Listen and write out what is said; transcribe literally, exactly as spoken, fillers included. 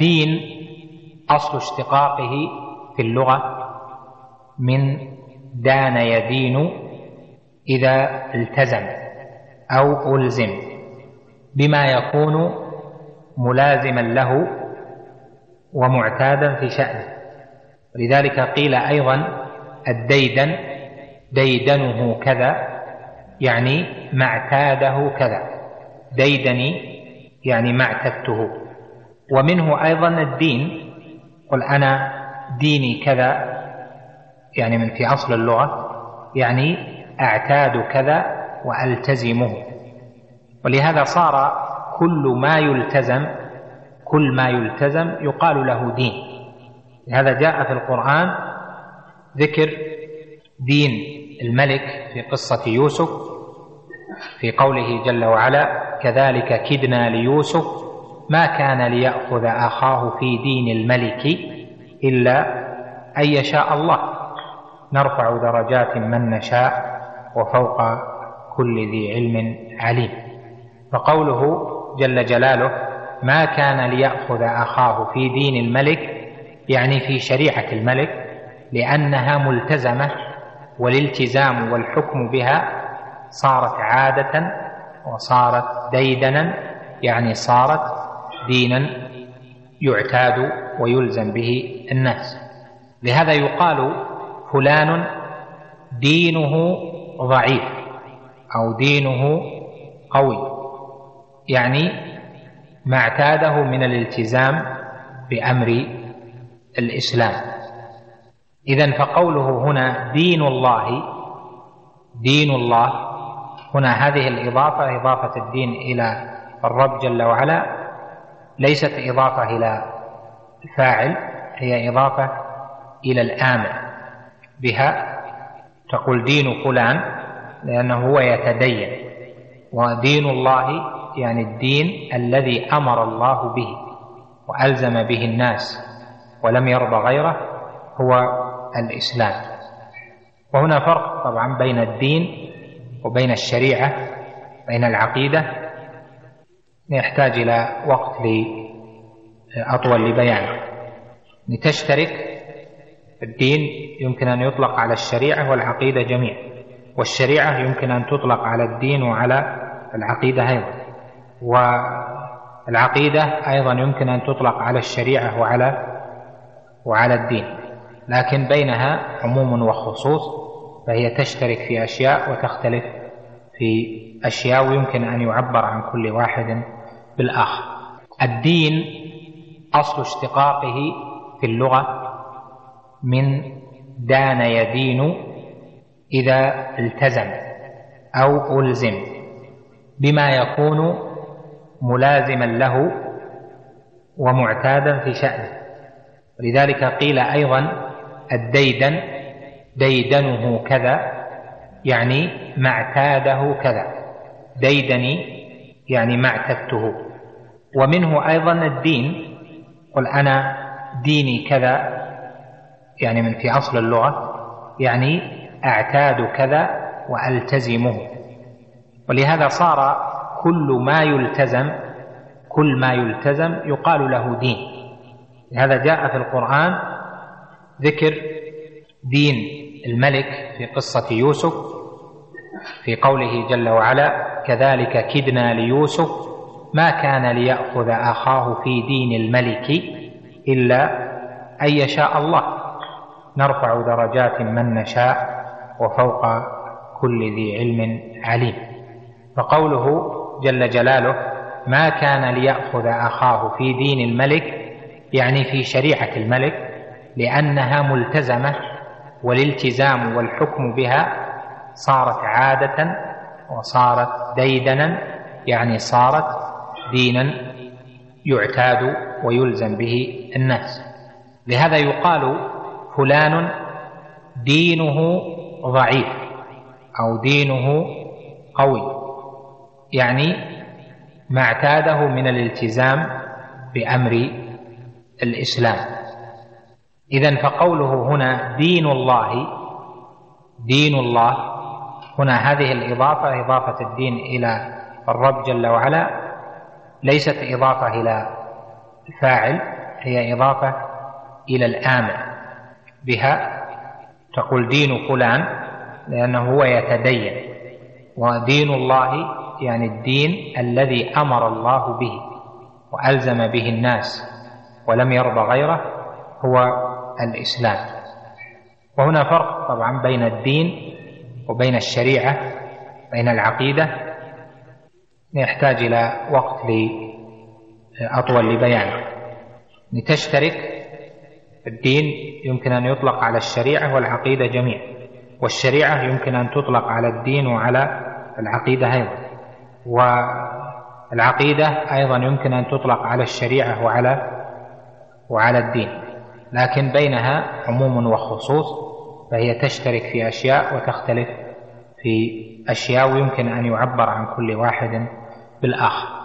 الدين أصل اشتقاقه في اللغة من دان يدين إذا التزم أو ألزم بما يكون ملازما له ومعتادا في شأنه. ولذلك قيل أيضا الديدن ديدنه كذا، يعني ما اعتاده كذا، ديدني يعني ما اعتدته. ومنه أيضا الدين، قل أنا ديني كذا، يعني من في أصل اللغة يعني أعتاد كذا وألتزمه. ولهذا صار كل ما يلتزم كل ما يلتزم يقال له دين. لهذا جاء في القرآن ذكر دين الملك في قصة يوسف في قوله جل وعلا: كذلك كدنا ليوسف ما كان ليأخذ أخاه في دين الملك إلا أن يشاء الله نرفع درجات من نشاء وفوق كل ذي علم عليم. فقوله جل جلاله ما كان ليأخذ أخاه في دين الملك يعني في شريعة الملك، لأنها ملتزمة، والالتزام والحكم بها صارت عادة وصارت ديدنا، يعني صارت دينا يعتاد ويلزم به الناس. لهذا يقال فلان دينه ضعيف أو دينه قوي، يعني ما اعتاده من الالتزام بأمر الإسلام. إذن فقوله هنا دين الله دين الله هنا هذه الإضافة إضافة الدين إلى الرب جل وعلا ليست إضافة إلى الفاعل، هي إضافة إلى الآمر بها. تقول دين فلان لأنه هو يتدين، ودين الله يعني الدين الذي أمر الله به وألزم به الناس ولم يرضى غيره هو الإسلام. وهنا فرق طبعا بين الدين وبين الشريعة، بين العقيدة، يحتاج إلى وقت أطول لبيانه. لتشترك الدين يمكن أن يطلق على الشريعة والعقيدة جميعا، والشريعة يمكن أن تطلق على الدين وعلى العقيدة أيضا، والعقيدة أيضا يمكن أن تطلق على الشريعة وعلى وعلى الدين، لكن بينها عموم وخصوص، فهي تشترك في أشياء وتختلف في أشياء، ويمكن أن يعبر عن كل واحد بالآخر. الدين أصل اشتقاقه في اللغة من دان يدين إذا التزم أو ألزم بما يكون ملازما له ومعتادا في شأنه. ولذلك قيل أيضا الديدن ديدنه كذا، يعني ما اعتاده كذا، ديدني يعني ما اعتدته. ومنه أيضا الدين، قل أنا ديني كذا، يعني من في أصل اللغة يعني أعتاد كذا وألتزمه. ولهذا صار كل ما يلتزم كل ما يلتزم يقال له دين. لهذا جاء في القرآن ذكر دين الملك في قصة يوسف في قوله جل وعلا: كذلك كدنا ليوسف ما كان ليأخذ أخاه في دين الملك إلا أن يشاء الله نرفع درجات من نشاء وفوق كل ذي علم عليم. فقوله جل جلاله ما كان ليأخذ أخاه في دين الملك يعني في شريعة الملك، لأنها ملتزمة، والالتزام والحكم بها صارت عادة وصارت ديدنا، يعني صارت دينا يعتاد ويلزم به الناس. لهذا يقال فلان دينه ضعيف أو دينه قوي، يعني ما اعتاده من الالتزام بأمر الإسلام. إذن فقوله هنا دين الله دين الله هنا هذه الإضافة إضافة الدين إلى الرب جل وعلا ليست إضافة إلى الفاعل، هي إضافة إلى الآمر بها، تقول دين فلان لأنه هو يتدين، ودين الله يعني الدين الذي أمر الله به وألزم به الناس ولم يرضى غيره هو الإسلام. وهنا فرق طبعا بين الدين وبين الشريعة، بين العقيدة، يحتاج إلى وقت أطول لبيانه. لتشترك الدين يمكن أن يطلق على الشريعة والعقيدة جميعا، والشريعة يمكن أن تطلق على الدين وعلى العقيدة أيضا، والعقيدة أيضا يمكن أن تطلق على الشريعة وعلى وعلى الدين، لكن بينها عموم وخصوص، فهي تشترك في أشياء وتختلف في أشياء، ويمكن أن يعبر عن كل واحد بالآخر.